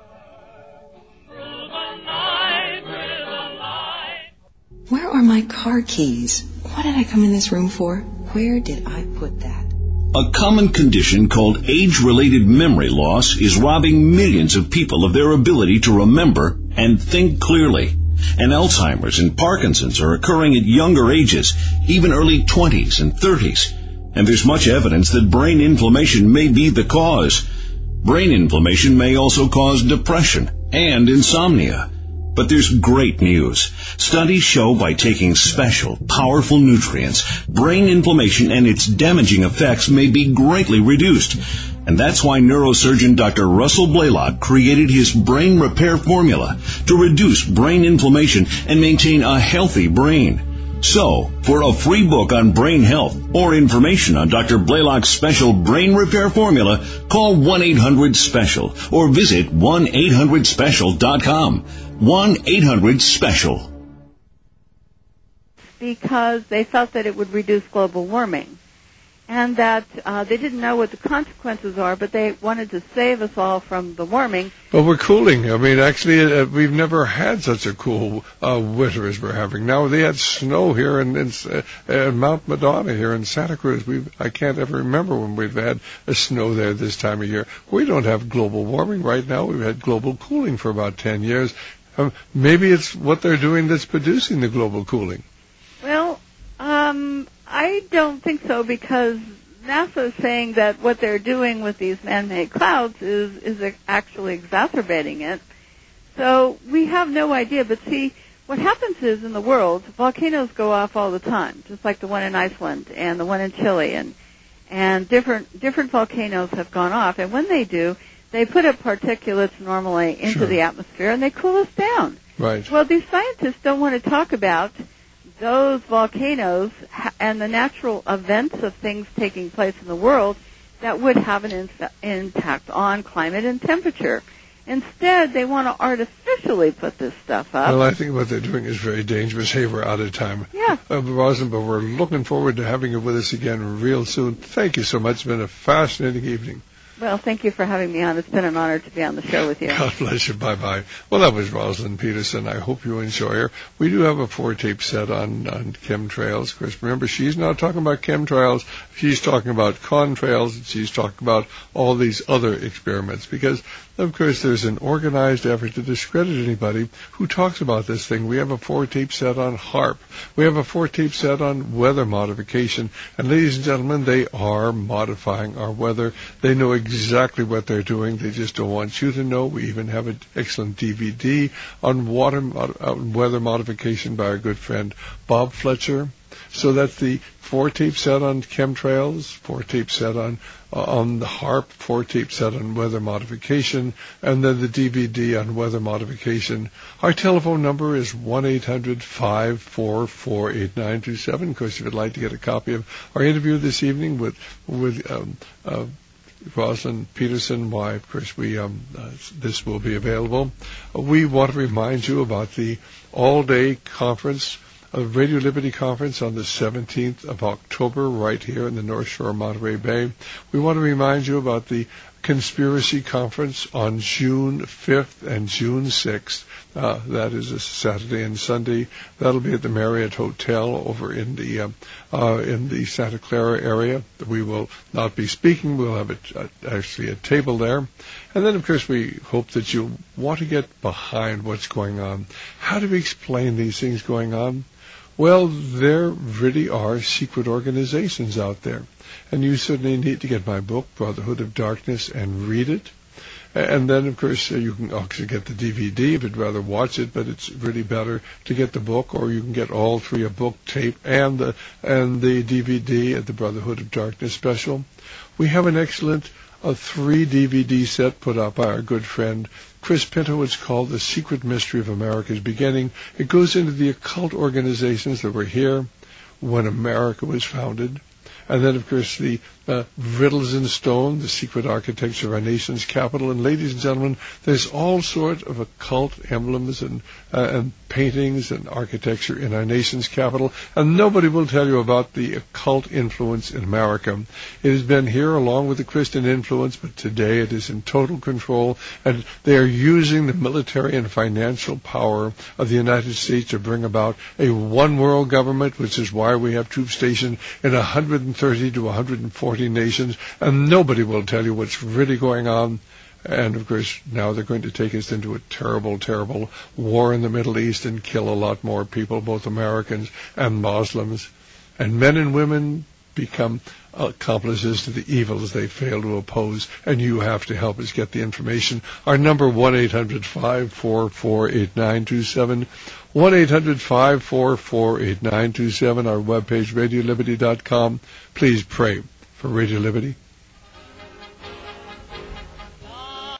Where are my car keys? What did I come in this room for? Where did I put that? A common condition called age-related memory loss is robbing millions of people of their ability to remember and think clearly. And Alzheimer's and Parkinson's are occurring at younger ages, even early 20s and 30s. And there's much evidence that brain inflammation may be the cause. Brain inflammation may also cause depression and insomnia. But there's great news. Studies show by taking special, powerful nutrients, brain inflammation and its damaging effects may be greatly reduced. And that's why neurosurgeon Dr. Russell Blaylock created his brain repair formula to reduce brain inflammation and maintain a healthy brain. So, for a free book on brain health or information on Dr. Blaylock's special brain repair formula, call 1-800-SPECIAL or visit 1-800-SPECIAL.com. 1-800-SPECIAL. Because they felt that it would reduce global warming, and that they didn't know what the consequences are, but they wanted to save us all from the warming. Well, we're cooling. I mean, actually, we've never had such a cool winter as we're having now. They had snow here in Mount Madonna here in Santa Cruz. I can't ever remember when we've had a snow there this time of year. We don't have global warming right now. We've had global cooling for about 10 years. Maybe it's what they're doing that's producing the global cooling. Well, I don't think so, because NASA is saying that what they're doing with these man-made clouds is actually exacerbating it. So we have no idea. But see, what happens is in the world, volcanoes go off all the time, just like the one in Iceland and the one in Chile. and different volcanoes have gone off. And when they do, they put up particulates normally into the atmosphere, and they cool us down. Right. Well, these scientists don't want to talk about those volcanoes and the natural events of things taking place in the world that would have an impact on climate and temperature. Instead, they want to artificially put this stuff up. Well, I think what they're doing is very dangerous. Hey, we're out of time. Yeah. Rosalind, but we're looking forward to having you with us again real soon. Thank you so much. It's been a fascinating evening. Well, thank you for having me on. It's been an honor to be on the show with you. God bless you. Bye-bye. Well, that was Rosalind Peterson. I hope you enjoy her. We do have a 4-tape set on chemtrails. Of course, remember, she's not talking about chemtrails. She's talking about contrails. And she's talking about all these other experiments because, of course, there's an organized effort to discredit anybody who talks about this thing. We have a 4-tape set on HAARP. We have a 4-tape set on weather modification. And, ladies and gentlemen, they are modifying our weather. They know exactly what they're doing. They just don't want you to know. We even have an excellent DVD on weather modification by our good friend Bob Fletcher. So that's the 4-tape set on chemtrails, 4-tape set on the HAARP, 4-tape set on weather modification, and then the DVD on weather modification. Our telephone number is 1-800-544-8927. Of course, if you'd like to get a copy of our interview this evening with Rosalind Peterson, why, of course, this will be available. We want to remind you about the all-day conference, Radio Liberty Conference on the 17th of October right here in the North Shore of Monterey Bay. We want to remind you about the Conspiracy Conference on June 5th and June 6th. That is a Saturday and Sunday. That'll be at the Marriott Hotel over in the Santa Clara area. We will not be speaking. We'll have actually a table there. And then, of course, we hope that you want to get behind what's going on. How do we explain these things going on? Well, there really are secret organizations out there. And you certainly need to get my book, Brotherhood of Darkness, and read it. And then, of course, you can also get the DVD if you'd rather watch it, but it's really better to get the book, or you can get all three, a book, tape, and the DVD at the Brotherhood of Darkness special. We have an excellent 3 DVD set put up by our good friend Chris Pinto. It's called The Secret Mystery of America's Beginning. It goes into the occult organizations that were here when America was founded. And then, of course, the Riddles in Stone, the secret architecture of our nation's capital. And, ladies and gentlemen, there's all sorts of occult emblems and paintings and architecture in our nation's capital. And nobody will tell you about the occult influence in America. It has been here along with the Christian influence, but today it is in total control. And they are using the military and financial power of the United States to bring about a one-world government, which is why we have troops stationed in 130 to 140 nations. And nobody will tell you what's really going on. And, of course, now they're going to take us into a terrible, terrible war in the Middle East and kill a lot more people, both Americans and Muslims. And men and women become accomplices to the evils they fail to oppose. And you have to help us get the information. Our number, 1-800-544-8927. 1-800-544-8927. Our webpage, RadioLiberty.com. Please pray for Radio Liberty.